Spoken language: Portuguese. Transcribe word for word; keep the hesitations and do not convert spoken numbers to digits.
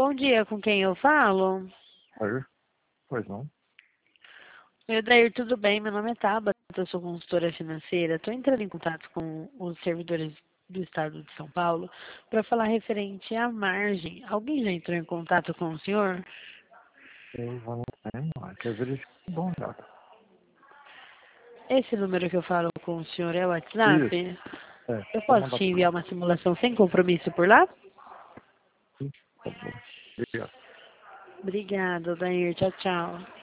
Bom dia, com quem eu falo? Oi, pois não? Oi, Odair, tudo bem? Meu nome é Tabata, eu sou consultora financeira. Estou entrando em contato com os servidores do estado de São Paulo para falar referente à margem. Alguém já entrou em contato com o senhor? Eu vou não tenho, mas quer verificar bom, gata. Esse número que eu falo com o senhor é o Isso, WhatsApp? é, Eu vou posso mandar te por lá. enviar uma simulação sem compromisso por lá? Sim, por favor. Obrigado. Obrigada, Odair. Tchau, tchau.